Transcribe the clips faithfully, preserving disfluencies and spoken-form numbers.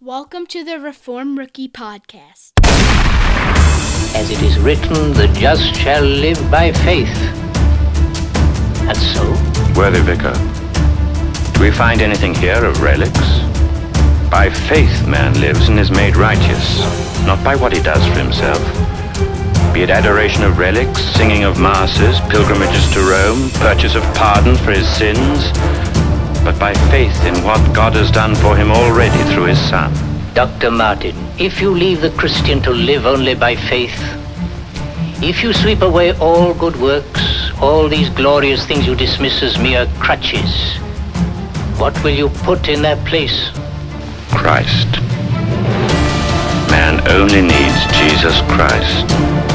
Welcome to the Reform Rookie Podcast. As it is written, the just shall live by faith. And so? Worthy Vicar, do we find anything here of relics? By faith man lives and is made righteous, not by what he does for himself. Be it adoration of relics, singing of masses, pilgrimages to Rome, purchase of pardon for his sins, but by faith in what God has done for him already through his Son. Doctor Martin, if you leave the Christian to live only by faith, if you sweep away all good works, all these glorious things you dismiss as mere crutches, what will you put in their place? Christ. Man only needs Jesus Christ.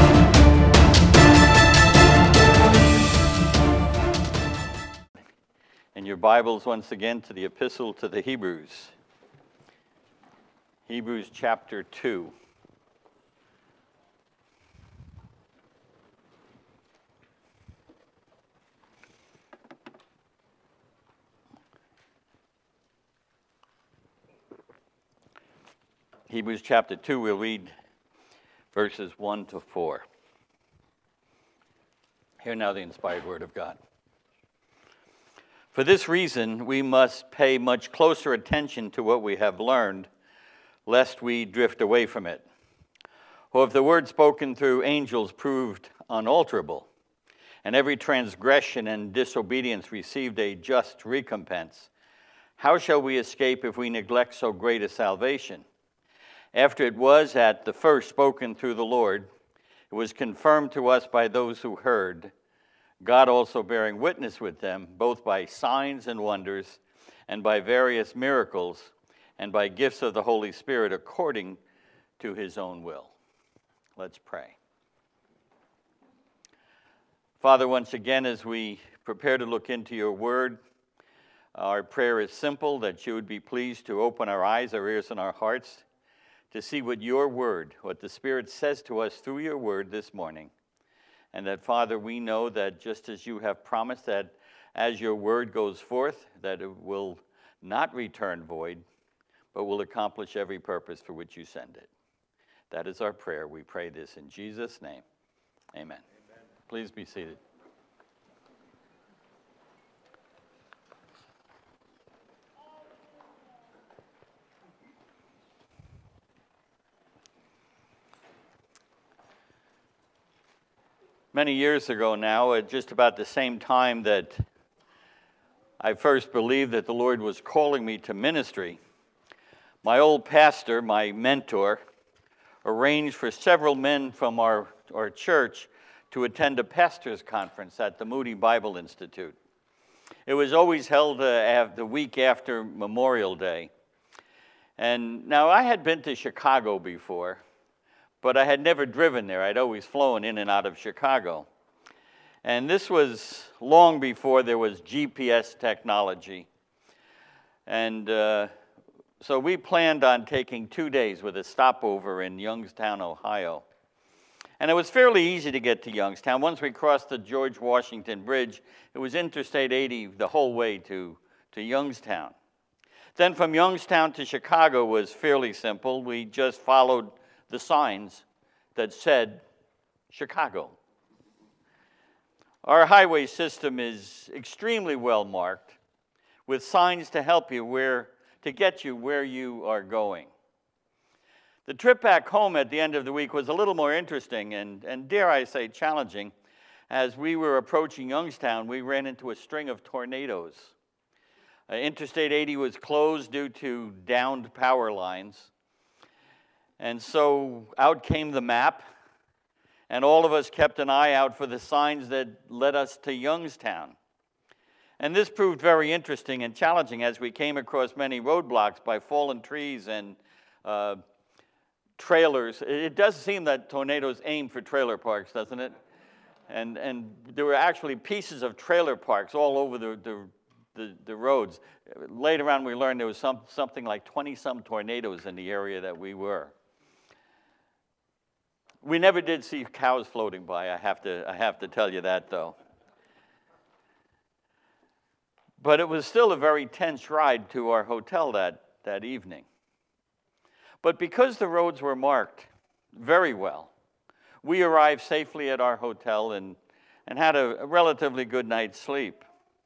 In your Bibles, once again, to the Epistle to the Hebrews. Hebrews chapter two. Hebrews chapter two, we'll read verses one to four. Hear now the inspired word of God. For this reason, we must pay much closer attention to what we have learned, lest we drift away from it. For if the word spoken through angels proved unalterable, and every transgression and disobedience received a just recompense, how shall we escape if we neglect so great a salvation? After it was at the first spoken through the Lord, it was confirmed to us by those who heard, God also bearing witness with them, both by signs and wonders, and by various miracles, and by gifts of the Holy Spirit according to his own will. Let's pray. Father, once again, as we prepare to look into your word, our prayer is simple, that you would be pleased to open our eyes, our ears, and our hearts to see what your word, what the Spirit says to us through your word this morning. And that, Father, we know that just as you have promised that as your word goes forth, that it will not return void, but will accomplish every purpose for which you send it. That is our prayer. We pray this in Jesus' name. Amen. Amen. Please be seated. Many years ago now, at just about the same time that I first believed that the Lord was calling me to ministry, my old pastor, my mentor, arranged for several men from our, our church to attend a pastor's conference at the Moody Bible Institute. It was always held uh, the week after Memorial Day. And now I had been to Chicago before, but I had never driven there. I'd always flown in and out of Chicago. And this was long before there was G P S technology. And uh, so we planned on taking two days with a stopover in Youngstown, Ohio. And it was fairly easy to get to Youngstown. Once we crossed the George Washington Bridge, it was Interstate eighty the whole way to, to Youngstown. Then from Youngstown to Chicago was fairly simple. We just followed the signs that said Chicago. Our highway system is extremely well marked with signs to help you where, to get you where you are going. The trip back home at the end of the week was a little more interesting and, and dare I say challenging. As we were approaching Youngstown, we ran into a string of tornadoes. Uh, Interstate eighty was closed due to downed power lines. And so out came the map, and all of us kept an eye out for the signs that led us to Youngstown. And this proved very interesting and challenging as we came across many roadblocks by fallen trees and uh, trailers. It does seem that tornadoes aim for trailer parks, doesn't it? And, and there were actually pieces of trailer parks all over the, the, the, the roads. Later on we learned there was some, something like twenty-some tornadoes in the area that we were. We never did see cows floating by, I have to, I have to tell you that, though. But it was still a very tense ride to our hotel that, that evening. But because the roads were marked very well, we arrived safely at our hotel and, and had a, a relatively good night's sleep.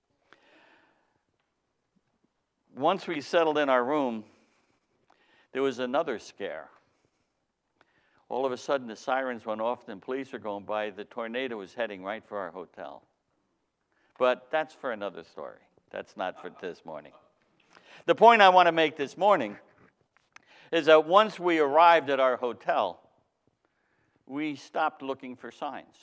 Once we settled in our room, there was another scare. All of a sudden, the sirens went off and police were going by. The tornado was heading right for our hotel. But that's for another story. That's not for this morning. The point I want to make this morning is that once we arrived at our hotel, we stopped looking for signs.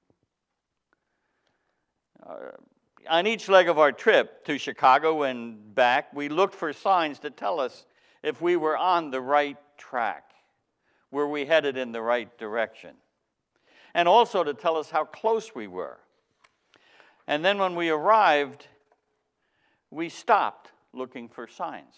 Uh, on each leg of our trip to Chicago and back, we looked for signs to tell us if we were on the right track, were we headed in the right direction, and also to tell us how close we were. And then when we arrived, we stopped looking for signs.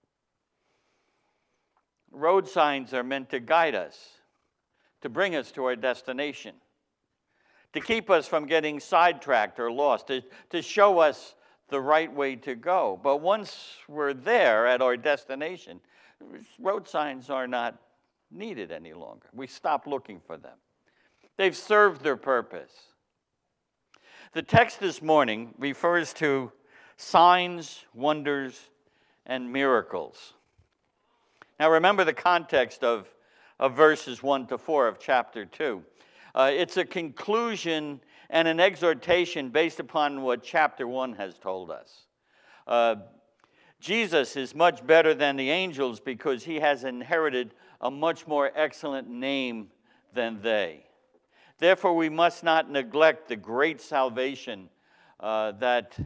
Road signs are meant to guide us, to bring us to our destination, to keep us from getting sidetracked or lost, to, to show us the right way to go. But once we're there at our destination, road signs are not needed any longer. We stop looking for them. They've served their purpose. The text this morning refers to signs, wonders, and miracles. Now remember the context of, of verses one to four of chapter two. Uh, it's a conclusion and an exhortation based upon what chapter one has told us. Uh, Jesus is much better than the angels because he has inherited a much more excellent name than they. Therefore, we must not neglect the great salvation uh, that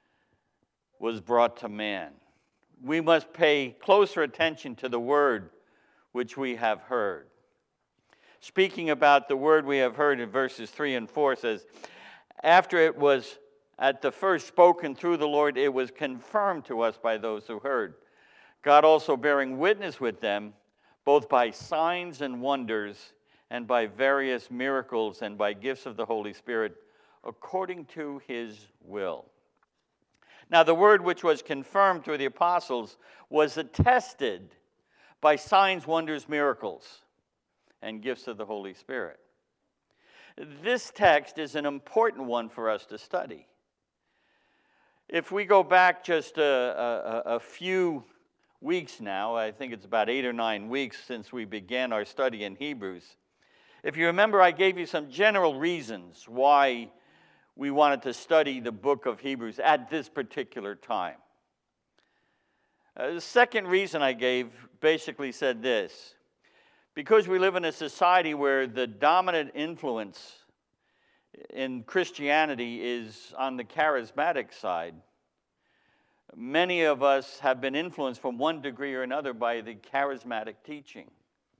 was brought to man. We must pay closer attention to the word which we have heard. Speaking about the word we have heard in verses three and four says, after it was at the first spoken through the Lord, it was confirmed to us by those who heard. God also bearing witness with them, both by signs and wonders, and by various miracles and by gifts of the Holy Spirit, according to his will. Now the word which was confirmed through the apostles was attested by signs, wonders, miracles, and gifts of the Holy Spirit. This text is an important one for us to study. If we go back just a, a, a few weeks now, I think it's about eight or nine weeks since we began our study in Hebrews. If you remember, I gave you some general reasons why we wanted to study the book of Hebrews at this particular time. Uh, the second reason I gave basically said this: because we live in a society where the dominant influence in Christianity is on the charismatic side, many of us have been influenced from one degree or another by the charismatic teaching.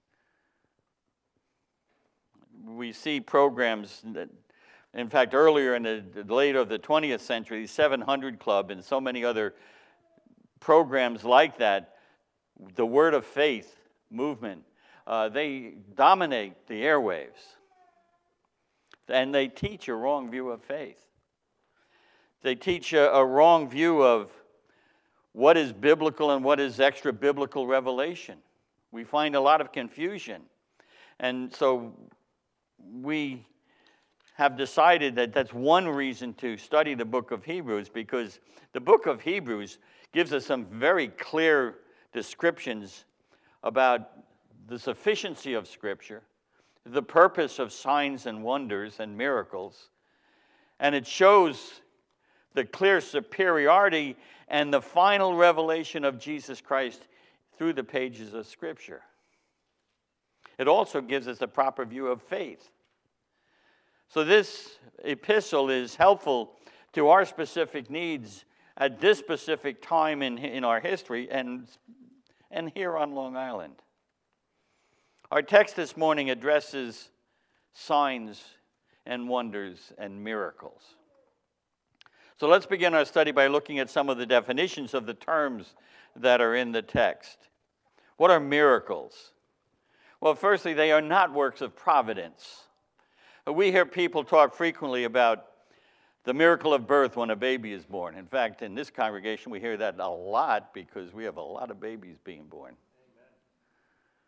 We see programs that, in fact, earlier in the, the later of the twentieth century, the seven hundred Club and so many other programs like that, the Word of Faith movement, uh, they dominate the airwaves. And they teach a wrong view of faith. They teach a, a wrong view of what is biblical and what is extra-biblical revelation. We find a lot of confusion. And so we have decided that that's one reason to study the book of Hebrews, because the book of Hebrews gives us some very clear descriptions about the sufficiency of Scripture, the purpose of signs and wonders and miracles, and it shows the clear superiority and the final revelation of Jesus Christ through the pages of Scripture. It also gives us a proper view of faith. So this epistle is helpful to our specific needs at this specific time in, in our history and, and here on Long Island. Our text this morning addresses signs and wonders and miracles. So let's begin our study by looking at some of the definitions of the terms that are in the text. What are miracles? Well, firstly, they are not works of providence. We hear people talk frequently about the miracle of birth when a baby is born. In fact, in this congregation, we hear that a lot because we have a lot of babies being born.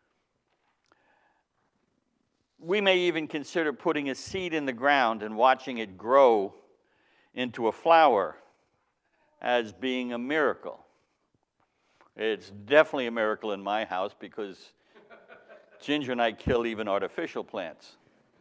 we may even consider putting a seed in the ground and watching it grow into a flower as being a miracle. It's definitely a miracle in my house because Ginger and I kill even artificial plants.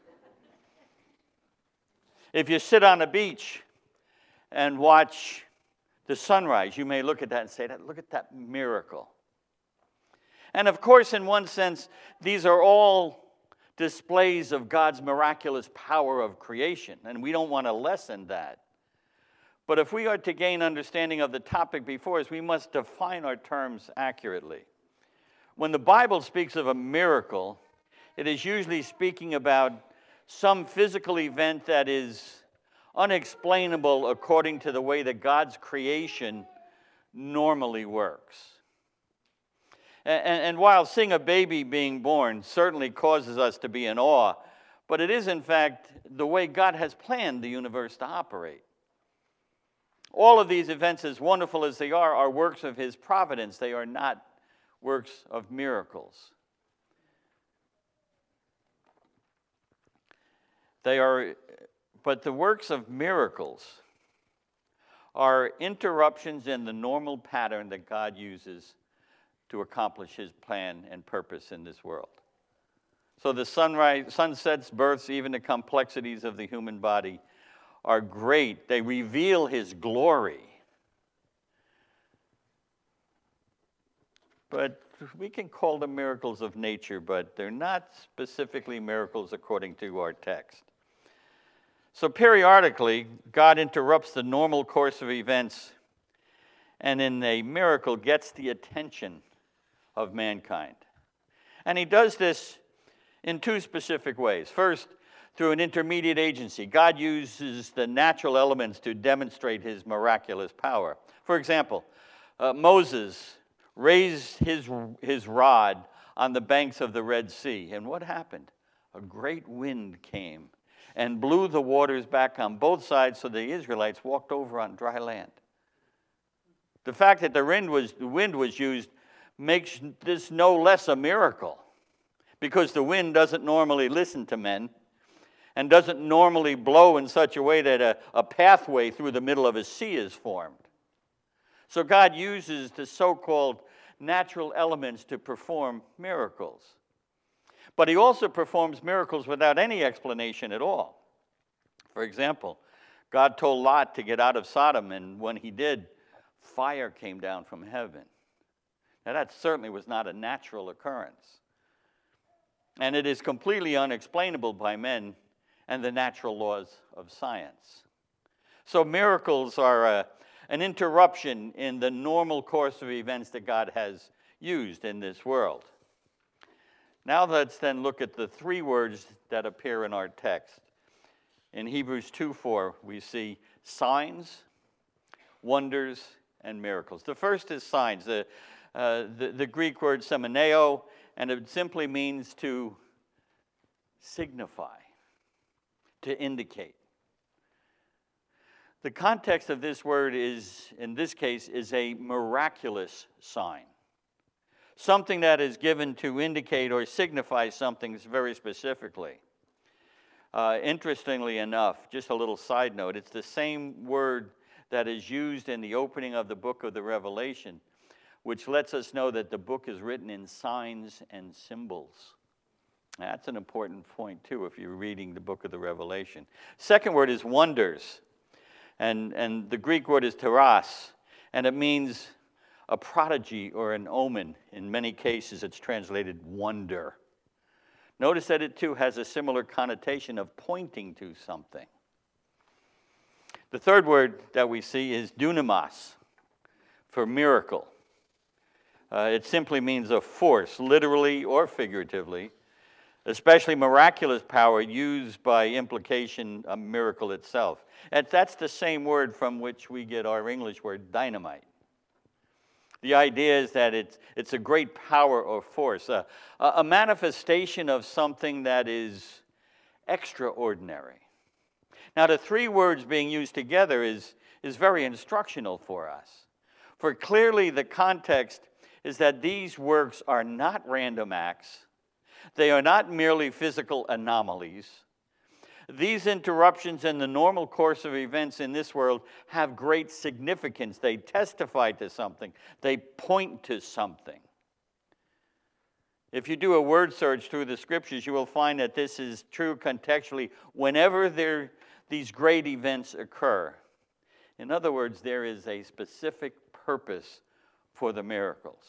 If you sit on a beach and watch the sunrise, you may look at that and say, look at that miracle. And of course, in one sense, these are all displays of God's miraculous power of creation, and we don't want to lessen that. But if we are to gain understanding of the topic before us, we must define our terms accurately. When the Bible speaks of a miracle, it is usually speaking about some physical event that is unexplainable according to the way that God's creation normally works. And, and while seeing a baby being born certainly causes us to be in awe, but it is in fact the way God has planned the universe to operate. All of these events, as wonderful as they are, are works of His providence. They are not works of miracles. They are, but the works of miracles are interruptions in the normal pattern that God uses to accomplish His plan and purpose in this world. So the sunrise, sunsets, births, even the complexities of the human body are great. They reveal His glory. But we can call them miracles of nature, but they're not specifically miracles according to our text. So periodically, God interrupts the normal course of events and in a miracle gets the attention of mankind. And He does this in two specific ways. First, through an intermediate agency. God uses the natural elements to demonstrate His miraculous power. For example, uh, Moses raised his, his rod on the banks of the Red Sea. And what happened? A great wind came and blew the waters back on both sides so the Israelites walked over on dry land. The fact that the wind was, the wind was used makes this no less a miracle, because the wind doesn't normally listen to men and doesn't normally blow in such a way that a, a pathway through the middle of a sea is formed. So God uses the so-called natural elements to perform miracles. But He also performs miracles without any explanation at all. For example, God told Lot to get out of Sodom, and when he did, fire came down from heaven. Now that certainly was not a natural occurrence. And it is completely unexplainable by men and the natural laws of science. So miracles are a, an interruption in the normal course of events that God has used in this world. Now let's then look at the three words that appear in our text. In Hebrews two four, we see signs, wonders, and miracles. The first is signs. The, uh, the, the Greek word semeneo, and it simply means to signify, to indicate. The context of this word is, in this case, is a miraculous sign. Something that is given to indicate or signify something very specifically. Uh, interestingly enough, just a little side note, it's the same word that is used in the opening of the book of the Revelation, which lets us know that the book is written in signs and symbols. That's an important point, too, if you're reading the book of the Revelation. Second word is wonders, and, and the Greek word is teras, and it means a prodigy or an omen. In many cases, it's translated wonder. Notice that it, too, has a similar connotation of pointing to something. The third word that we see is dunamis, for miracle. Uh, it simply means a force, literally or figuratively, especially miraculous power used by implication a miracle itself. And that's the same word from which we get our English word dynamite. The idea is that it's, it's a great power or force, a, a manifestation of something that is extraordinary. Now, the three words being used together is, is very instructional for us. For clearly the context is that these works are not random acts. They are not merely physical anomalies. These interruptions in the normal course of events in this world have great significance. They testify to something. They point to something. If you do a word search through the scriptures, you will find that this is true contextually whenever there, these great events occur. In other words, there is a specific purpose for the miracles.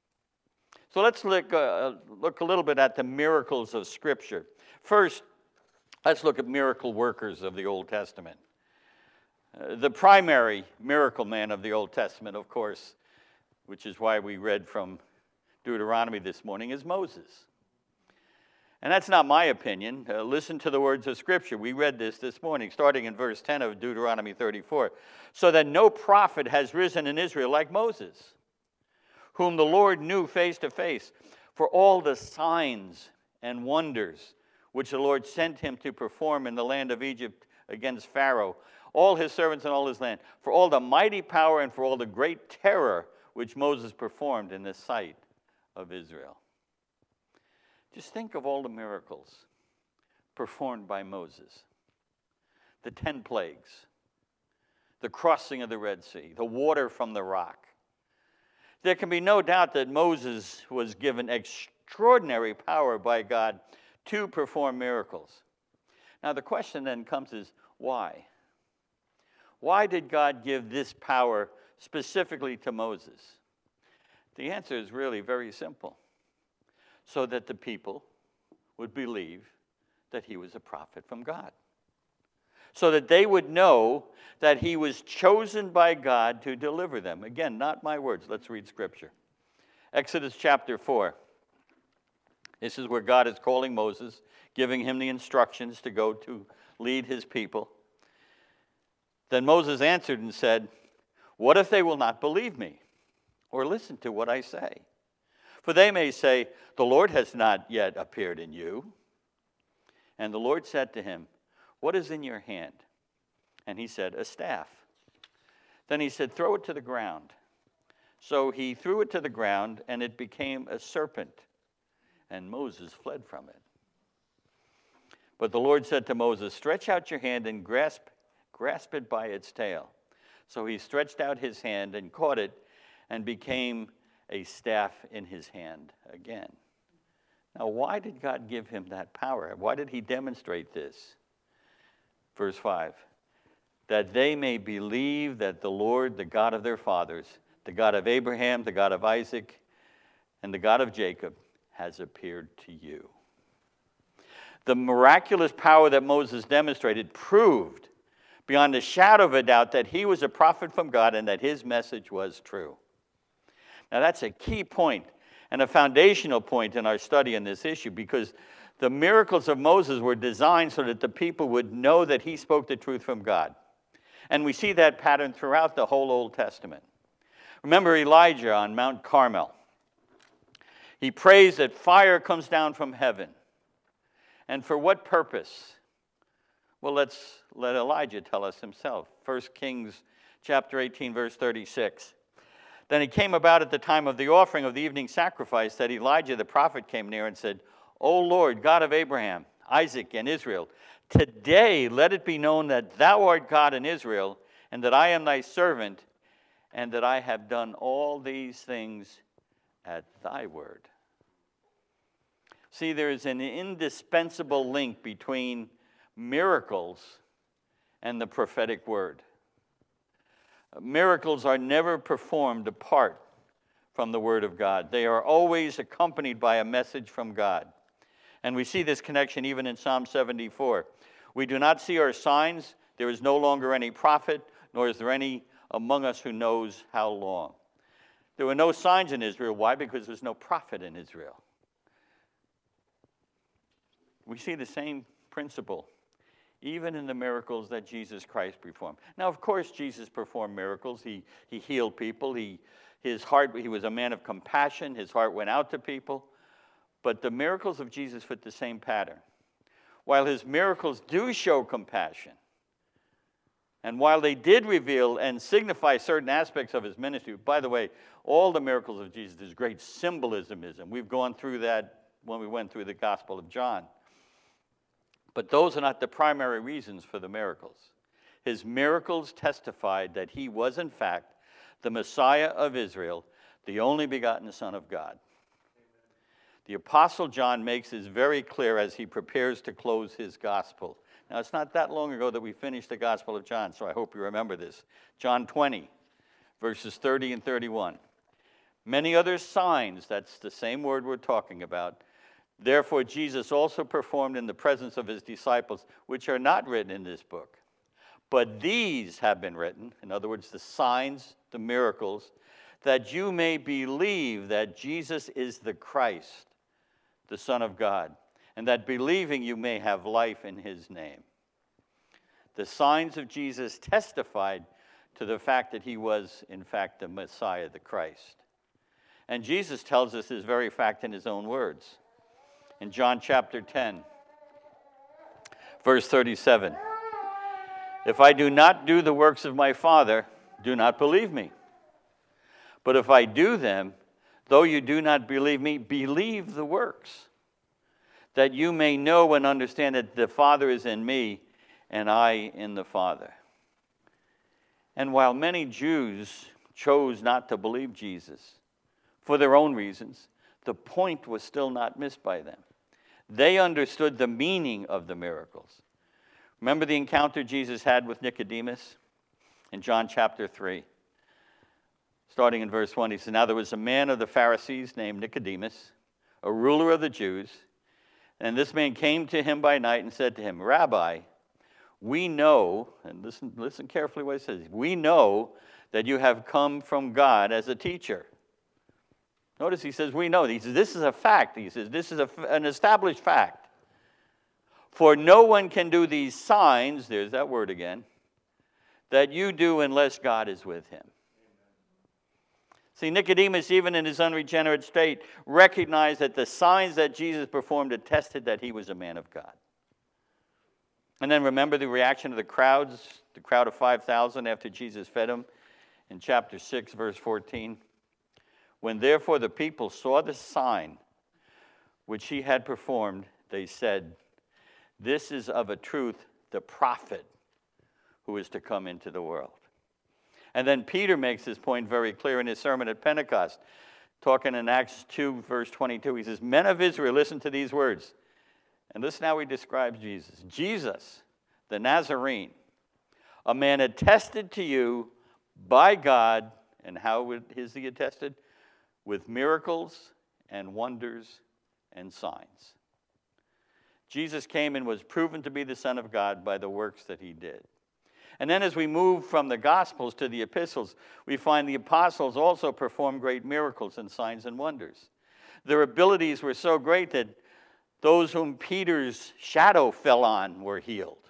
So let's look, uh, look a little bit at the miracles of Scripture. First, let's look at miracle workers of the Old Testament. Uh, the primary miracle man of the Old Testament, of course, which is why we read from Deuteronomy this morning, is Moses. And that's not my opinion. Uh, listen to the words of Scripture. We read this this morning, starting in verse ten of Deuteronomy thirty-four. So that no prophet has risen in Israel like Moses, whom the Lord knew face to face, for all the signs and wonders which the Lord sent him to perform in the land of Egypt against Pharaoh, all his servants and all his land, for all the mighty power and for all the great terror which Moses performed in the sight of Israel. Just think of all the miracles performed by Moses. The ten plagues, the crossing of the Red Sea, the water from the rock. There can be no doubt that Moses was given extraordinary power by God to perform miracles. Now the question then comes is, why? Why did God give this power specifically to Moses? The answer is really very simple. So that the people would believe that he was a prophet from God. So that they would know that he was chosen by God to deliver them. Again, not my words. Let's read Scripture. Exodus chapter four. This is where God is calling Moses, giving him the instructions to go to lead his people. Then Moses answered and said, "What if they will not believe me or listen to what I say? For they may say, 'The Lord has not yet appeared in you.'" And the Lord said to him, "What is in your hand?" And he said, "A staff." Then he said, "Throw it to the ground." So he threw it to the ground, and it became a serpent, and Moses fled from it. But the Lord said to Moses, "Stretch out your hand and grasp, grasp it by its tail." So he stretched out his hand and caught it, and became a staff in his hand again. Now, why did God give him that power? Why did he demonstrate this? Verse five, that they may believe that the Lord, the God of their fathers, the God of Abraham, the God of Isaac, and the God of Jacob, has appeared to you. The miraculous power that Moses demonstrated proved beyond a shadow of a doubt that he was a prophet from God and that his message was true. Now that's a key point and a foundational point in our study in this issue, because the miracles of Moses were designed so that the people would know that he spoke the truth from God. And we see that pattern throughout the whole Old Testament. Remember Elijah on Mount Carmel. He prays that fire comes down from heaven. And for what purpose? Well, let's let Elijah tell us himself. First Kings chapter eighteen, verse thirty-six. Then it came about at the time of the offering of the evening sacrifice that Elijah the prophet came near and said, "O Lord, God of Abraham, Isaac, and Israel, today let it be known that thou art God in Israel, and that I am thy servant, and that I have done all these things at thy word." See, there is an indispensable link between miracles and the prophetic word. Miracles are never performed apart from the Word of God. They are always accompanied by a message from God. And we see this connection even in Psalm seventy-four. "We do not see our signs. There is no longer any prophet, nor is there any among us who knows how long." There were no signs in Israel. Why? Because there's no prophet in Israel. We see the same principle even in the miracles that Jesus Christ performed. Now, of course, Jesus performed miracles. He, he healed people. He, his heart, he was a man of compassion. His heart went out to people. But the miracles of Jesus fit the same pattern. While his miracles do show compassion, and while they did reveal and signify certain aspects of his ministry, by the way, all the miracles of Jesus, there's great symbolism in them. We've gone through that when we went through the Gospel of John. But those are not the primary reasons for the miracles. His miracles testified that he was, in fact, the Messiah of Israel, the only begotten Son of God. Amen. The Apostle John makes this very clear as he prepares to close his gospel. Now, it's not that long ago that we finished the Gospel of John, so I hope you remember this. John twenty, verses thirty and thirty-one. Many other signs, that's the same word we're talking about, therefore Jesus also performed in the presence of his disciples, which are not written in this book. But these have been written, in other words, the signs, the miracles, that you may believe that Jesus is the Christ, the Son of God, and that believing you may have life in his name. The signs of Jesus testified to the fact that he was, in fact, the Messiah, the Christ. And Jesus tells us this very fact in his own words. In John chapter ten, verse thirty-seven, if I do not do the works of my Father, do not believe me. But if I do them, though you do not believe me, believe the works, that you may know and understand that the Father is in me, and I in the Father. And while many Jews chose not to believe Jesus for their own reasons, the point was still not missed by them. They understood the meaning of the miracles. Remember the encounter Jesus had with Nicodemus in John chapter three? Starting in verse one, he said, now there was a man of the Pharisees named Nicodemus, a ruler of the Jews, and this man came to him by night and said to him, Rabbi, we know, and listen, listen carefully what he says, we know that you have come from God as a teacher. Notice he says, we know. He says, this is a fact. He says, this is a, an established fact. For no one can do these signs, there's that word again, that you do unless God is with him. See, Nicodemus, even in his unregenerate state, recognized that the signs that Jesus performed attested that he was a man of God. And then remember the reaction of the crowds, the crowd of five thousand after Jesus fed them in chapter six, verse fourteen. When therefore the people saw the sign which he had performed, they said, this is of a truth the prophet who is to come into the world. And then Peter makes this point very clear in his sermon at Pentecost. Talking in Acts two, verse twenty-two, he says, men of Israel, listen to these words. And listen how he describes Jesus. Jesus, the Nazarene, a man attested to you by God, and how is he attested? With miracles and wonders and signs. Jesus came and was proven to be the Son of God by the works that he did. And then as we move from the Gospels to the epistles, we find the apostles also performed great miracles and signs and wonders. Their abilities were so great that those whom Peter's shadow fell on were healed.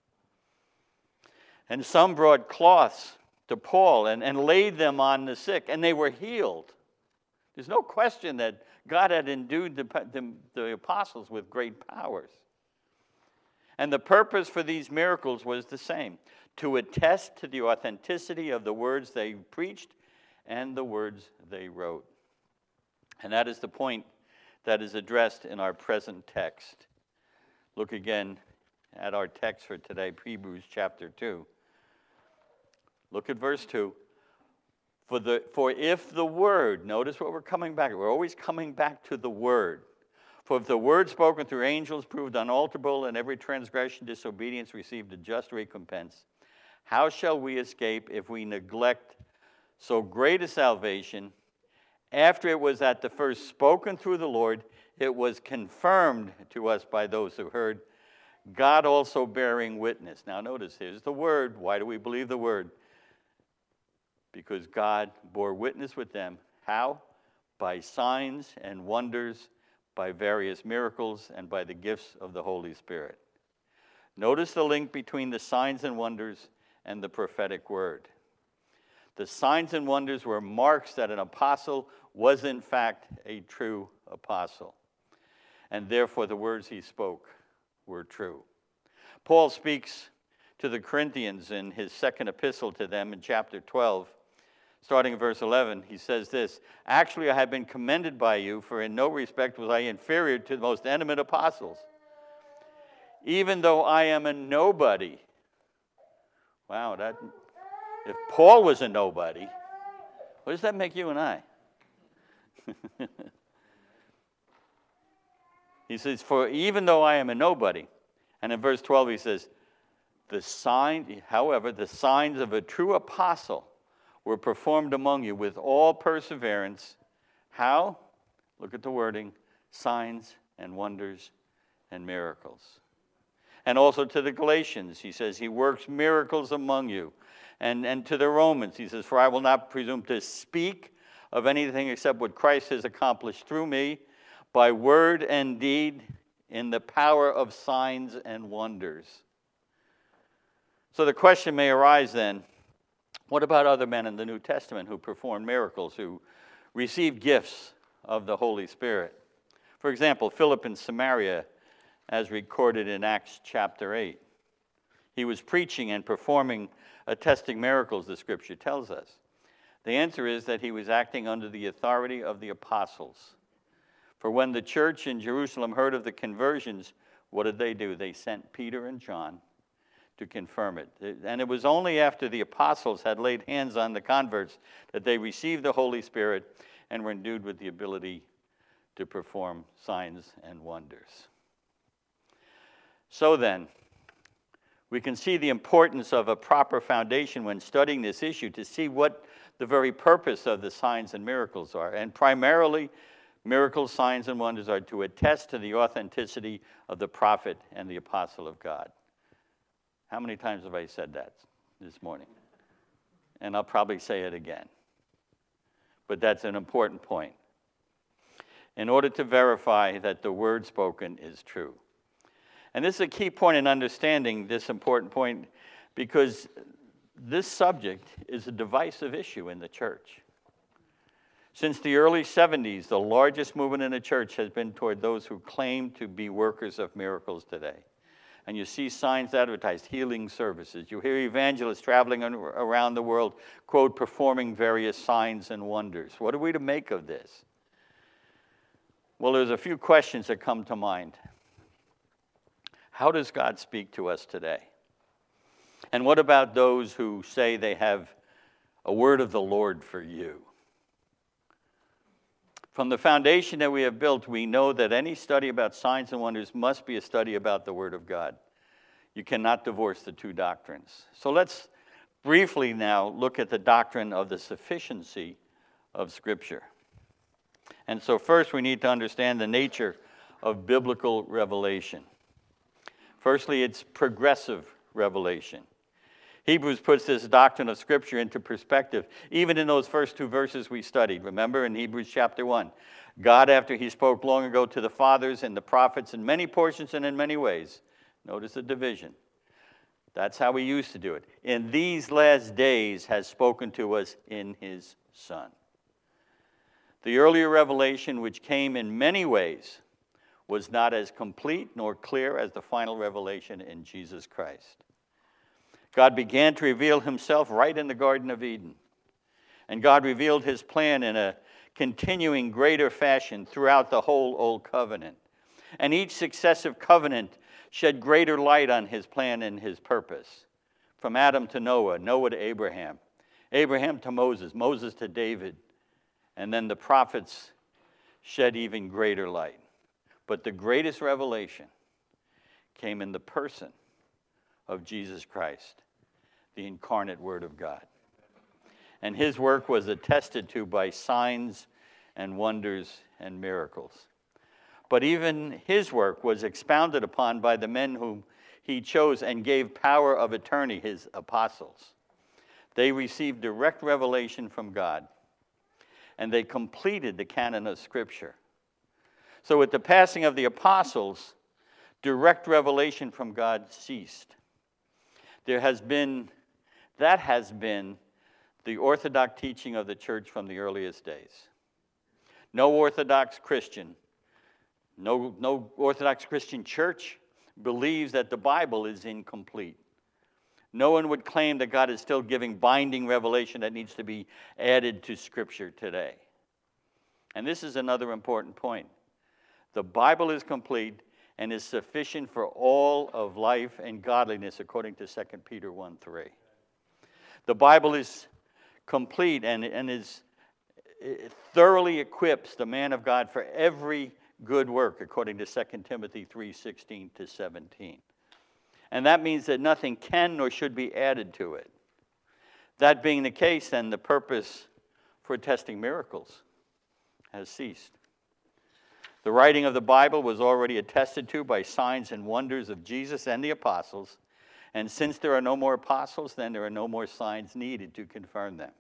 And some brought cloths to Paul and, and laid them on the sick, and they were healed. There's no question that God had endued the, the, the apostles with great powers. And the purpose for these miracles was the same, to attest to the authenticity of the words they preached and the words they wrote. And that is the point that is addressed in our present text. Look again at our text for today, Hebrews chapter two. Look at verse two. For, the, for if the word, notice what we're coming back to. We're always coming back to the word. For if the word spoken through angels proved unalterable, and every transgression, disobedience received a just recompense, how shall we escape if we neglect so great a salvation? After it was at the first spoken through the Lord, it was confirmed to us by those who heard, God also bearing witness. Now notice, here's the word. Why do we believe the word? Because God bore witness with them. How? By signs and wonders, by various miracles, and by the gifts of the Holy Spirit. Notice the link between the signs and wonders and the prophetic word. The signs and wonders were marks that an apostle was in fact a true apostle. And therefore the words he spoke were true. Paul speaks to the Corinthians in his second epistle to them in chapter twelve, starting in verse eleven, he says this, "Actually, I have been commended by you, for in no respect was I inferior to the most eminent apostles, even though I am a nobody." Wow, that, if Paul was a nobody, what does that make you and I? He says, "For even though I am a nobody," and in verse twelve he says, "The sign, however, the signs of a true apostle were performed among you with all perseverance." How? Look at the wording, signs and wonders and miracles. And also to the Galatians, he says, he works miracles among you. And, and to the Romans, he says, "For I will not presume to speak of anything except what Christ has accomplished through me, by word and deed, in the power of signs and wonders." So the question may arise then, what about other men in the New Testament who performed miracles, who received gifts of the Holy Spirit? For example, Philip in Samaria, as recorded in Acts chapter eight. He was preaching and performing, attesting miracles, the scripture tells us. The answer is that he was acting under the authority of the apostles. For when the church in Jerusalem heard of the conversions, what did they do? They sent Peter and John to confirm it. And it was only after the apostles had laid hands on the converts that they received the Holy Spirit and were endued with the ability to perform signs and wonders. So then, we can see the importance of a proper foundation when studying this issue to see what the very purpose of the signs and miracles are. And primarily, miracles, signs, and wonders are to attest to the authenticity of the prophet and the apostle of God. How many times have I said that this morning? And I'll probably say it again. But that's an important point. In order to verify that the word spoken is true. And this is a key point in understanding this important point, because this subject is a divisive issue in the church. Since the early seventies, the largest movement in the church has been toward those who claim to be workers of miracles today. And you see signs advertised, healing services. You hear evangelists traveling around the world, quote, performing various signs and wonders. What are we to make of this? Well, there's a few questions that come to mind. How does God speak to us today? And what about those who say they have a word of the Lord for you? From the foundation that we have built, we know that any study about signs and wonders must be a study about the Word of God. You cannot divorce the two doctrines. So let's briefly now look at the doctrine of the sufficiency of Scripture. And so first we need to understand the nature of biblical revelation. Firstly, it's progressive revelation. Hebrews puts this doctrine of Scripture into perspective, even in those first two verses we studied. Remember in Hebrews chapter one, God, after he spoke long ago to the fathers and the prophets in many portions and in many ways, notice the division. That's how we used to do it. In these last days has spoken to us in his Son. The earlier revelation, which came in many ways, was not as complete nor clear as the final revelation in Jesus Christ. God began to reveal himself right in the Garden of Eden. And God revealed his plan in a continuing greater fashion throughout the whole Old Covenant. And each successive covenant shed greater light on his plan and his purpose. From Adam to Noah, Noah to Abraham, Abraham to Moses, Moses to David, and then the prophets shed even greater light. But the greatest revelation came in the person of Jesus Christ, the incarnate Word of God. And his work was attested to by signs and wonders and miracles. But even his work was expounded upon by the men whom he chose and gave power of attorney, his apostles. They received direct revelation from God, and they completed the canon of Scripture. So with the passing of the apostles, direct revelation from God ceased. There has been, that has been the orthodox teaching of the church from the earliest days. No Orthodox Christian, no, no Orthodox Christian church believes that the Bible is incomplete. No one would claim that God is still giving binding revelation that needs to be added to Scripture today. And this is another important point. The Bible is complete and is sufficient for all of life and godliness, according to Second Peter one three. The Bible is complete and, and is it thoroughly equips the man of God for every good work, according to Second Timothy three sixteen to seventeen. And that means that nothing can nor should be added to it. That being the case, then the purpose for testing miracles has ceased. The writing of the Bible was already attested to by signs and wonders of Jesus and the apostles, and since there are no more apostles, then there are no more signs needed to confirm them.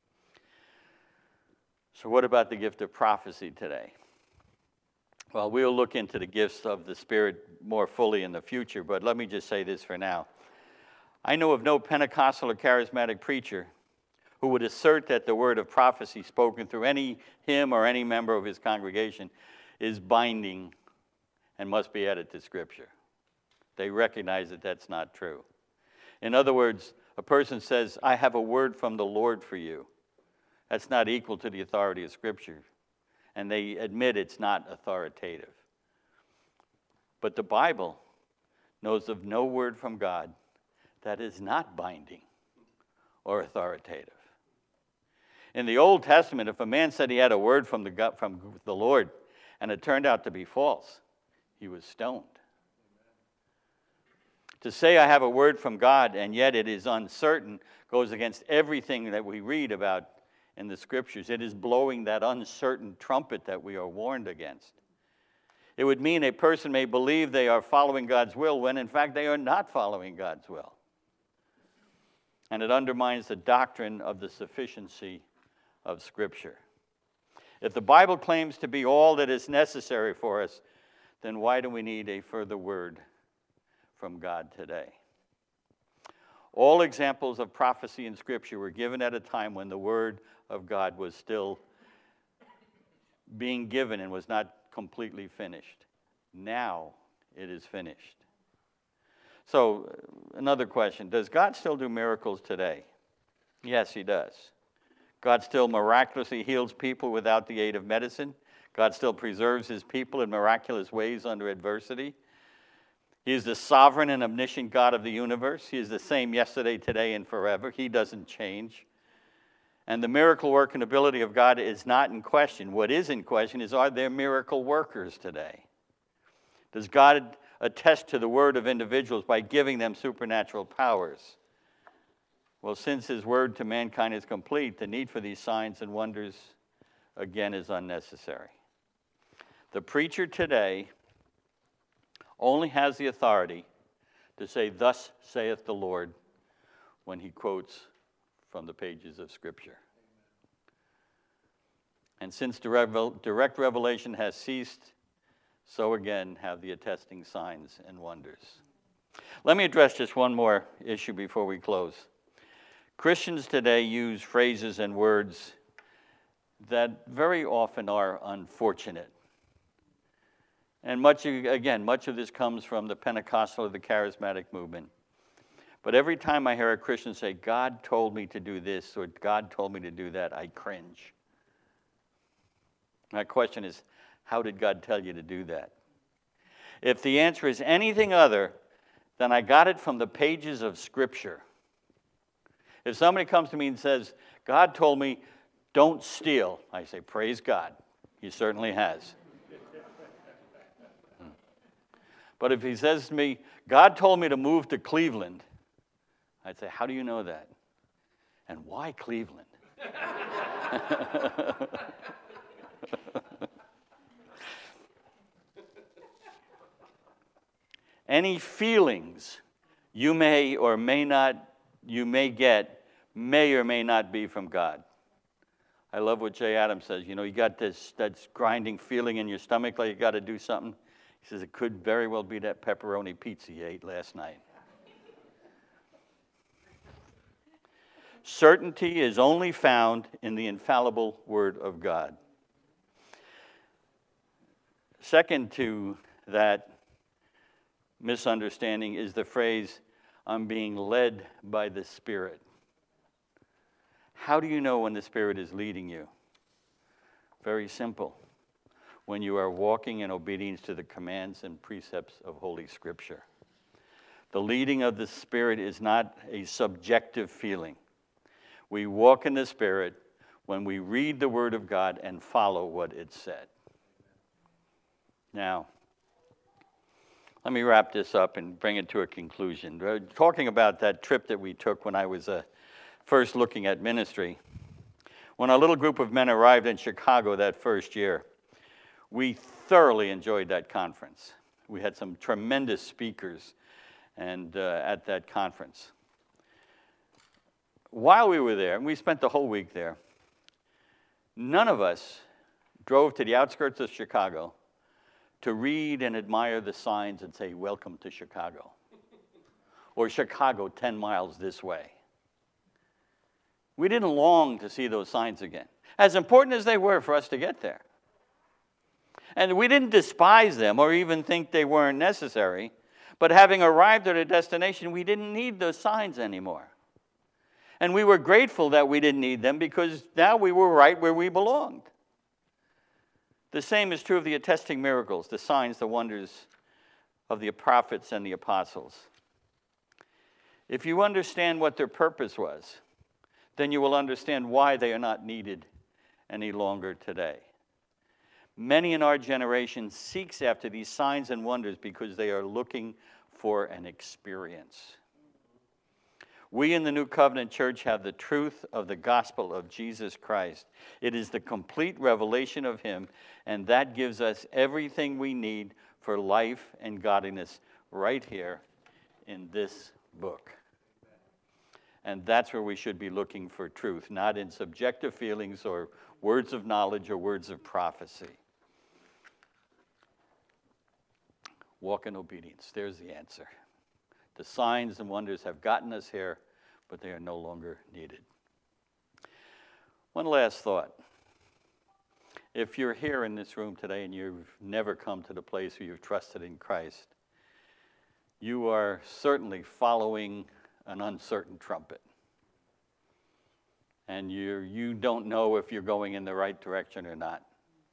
So what about the gift of prophecy today? Well, we'll look into the gifts of the Spirit more fully in the future, but let me just say this for now. I know of no Pentecostal or charismatic preacher who would assert that the word of prophecy spoken through any him or any member of his congregation is binding and must be added to Scripture. They recognize that that's not true. In other words, a person says, I have a word from the Lord for you. That's not equal to the authority of Scripture. And they admit it's not authoritative. But the Bible knows of no word from God that is not binding or authoritative. In the Old Testament, if a man said he had a word from the, from the Lord and it turned out to be false, he was stoned. To say I have a word from God and yet it is uncertain goes against everything that we read about in the Scriptures. It is blowing that uncertain trumpet that we are warned against. It would mean a person may believe they are following God's will when in fact they are not following God's will. And it undermines the doctrine of the sufficiency of Scripture. If the Bible claims to be all that is necessary for us, then why do we need a further word from God today? All examples of prophecy in Scripture were given at a time when the Word of God was still being given and was not completely finished. Now it is finished. So, another question. Does God still do miracles today? Yes, He does. God still miraculously heals people without the aid of medicine. God still preserves His people in miraculous ways under adversity. He is the sovereign and omniscient God of the universe. He is the same yesterday, today, and forever. He doesn't change. And the miracle working ability of God is not in question. What is in question is, are there miracle workers today? Does God attest to the word of individuals by giving them supernatural powers? Well, since His word to mankind is complete, the need for these signs and wonders, again, is unnecessary. The preacher today only has the authority to say, thus saith the Lord, when he quotes from the pages of Scripture. And since direct revelation has ceased, so again have the attesting signs and wonders. Let me address just one more issue before we close. Christians today use phrases and words that very often are unfortunate. And much, again, much of this comes from the Pentecostal or the charismatic movement. But every time I hear a Christian say, God told me to do this, or God told me to do that, I cringe. My question is, how did God tell you to do that? If the answer is anything other than I got it from the pages of Scripture. If somebody comes to me and says, God told me, don't steal, I say, praise God. He certainly has. But if he says to me, God told me to move to Cleveland, I'd say, how do you know that? And why Cleveland? Any feelings you may or may not, you may get, may or may not be from God. I love what Jay Adams says. You know, you got this that grinding feeling in your stomach like you got to do something. He says it could very well be that pepperoni pizza you ate last night. Certainty is only found in the infallible Word of God. Second to that misunderstanding is the phrase, I'm being led by the Spirit. How do you know when the Spirit is leading you? Very simple. When you are walking in obedience to the commands and precepts of Holy Scripture. The leading of the Spirit is not a subjective feeling. We walk in the Spirit when we read the Word of God and follow what it said. Now, let me wrap this up and bring it to a conclusion. We're talking about that trip that we took when I was uh, first looking at ministry. When our little group of men arrived in Chicago that first year, we thoroughly enjoyed that conference. We had some tremendous speakers and uh, at that conference. While we were there, and we spent the whole week there, none of us drove to the outskirts of Chicago to read and admire the signs and say, "Welcome to Chicago," or "Chicago ten miles this way." We didn't long to see those signs again, as important as they were for us to get there. And we didn't despise them or even think they weren't necessary, but having arrived at a destination, we didn't need those signs anymore. And we were grateful that we didn't need them because now we were right where we belonged. The same is true of the attesting miracles, the signs, the wonders of the prophets and the apostles. If you understand what their purpose was, then you will understand why they are not needed any longer today. Many in our generation seeks after these signs and wonders because they are looking for an experience. We in the New Covenant Church have the truth of the gospel of Jesus Christ. It is the complete revelation of him, and that gives us everything we need for life and godliness right here in this book. And that's where we should be looking for truth, not in subjective feelings or words of knowledge or words of prophecy. Walk in obedience. There's the answer. The signs and wonders have gotten us here, but they are no longer needed. One last thought. If you're here in this room today and you've never come to the place where you've trusted in Christ, you are certainly following an uncertain trumpet. And you you don't know if you're going in the right direction or not.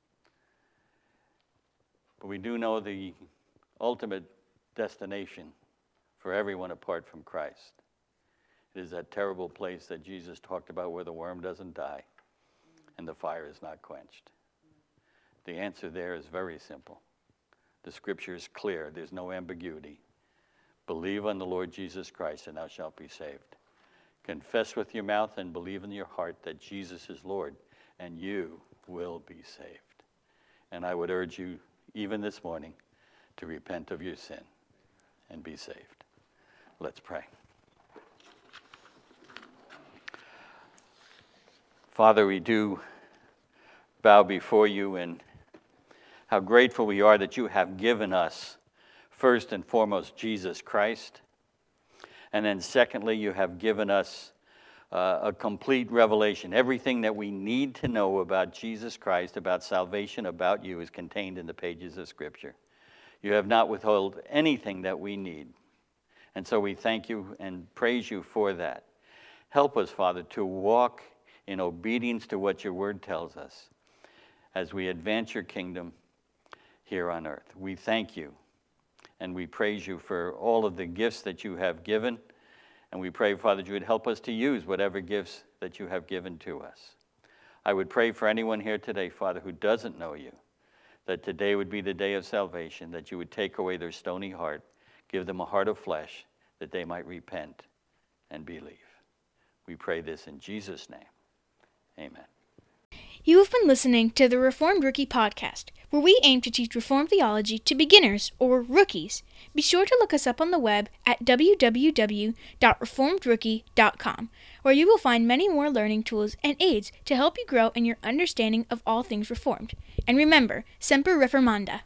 But we do know the ultimate destination for everyone apart from Christ. It is that terrible place that Jesus talked about where the worm doesn't die and the fire is not quenched. The answer there is very simple. The scripture is clear. There's no ambiguity. Believe on the Lord Jesus Christ and thou shalt be saved. Confess with your mouth and believe in your heart that Jesus is Lord and you will be saved. And I would urge you, even this morning, to repent of your sin and be saved. Let's pray. Father, we do bow before you and how grateful we are that you have given us, first and foremost, Jesus Christ. And then secondly, you have given us uh, a complete revelation. Everything that we need to know about Jesus Christ, about salvation, about you, is contained in the pages of Scripture. You have not withheld anything that we need. And so we thank you and praise you for that. Help us, Father, to walk in obedience to what your word tells us as we advance your kingdom here on earth. We thank you and we praise you for all of the gifts that you have given. And we pray, Father, that you would help us to use whatever gifts that you have given to us. I would pray for anyone here today, Father, who doesn't know you, that today would be the day of salvation, that you would take away their stony heart, give them a heart of flesh, that they might repent and believe. We pray this in Jesus' name. Amen. You have been listening to the Reformed Rookie Podcast, where we aim to teach Reformed theology to beginners or rookies. Be sure to look us up on the web at w w w dot reformed rookie dot com, where you will find many more learning tools and aids to help you grow in your understanding of all things Reformed. And remember, Semper Reformanda.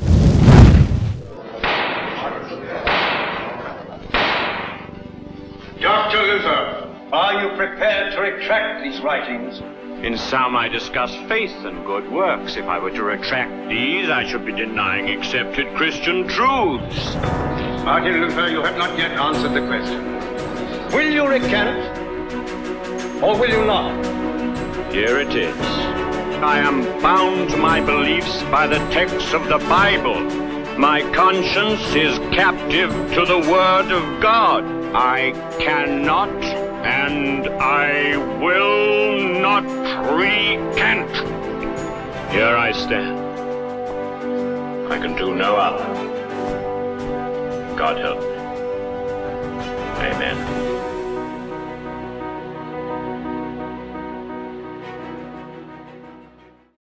Doctor Luther, are you prepared to retract these writings? In some I discuss faith and good works. If I were to retract these, I should be denying accepted Christian truths. Martin Luther, you have not yet answered the question. Will you recant, or will you not? Here it is. I am bound to my beliefs by the texts of the Bible. My conscience is captive to the Word of God. I cannot and I will not recant. Here I stand. I can do no other. God help me. Amen.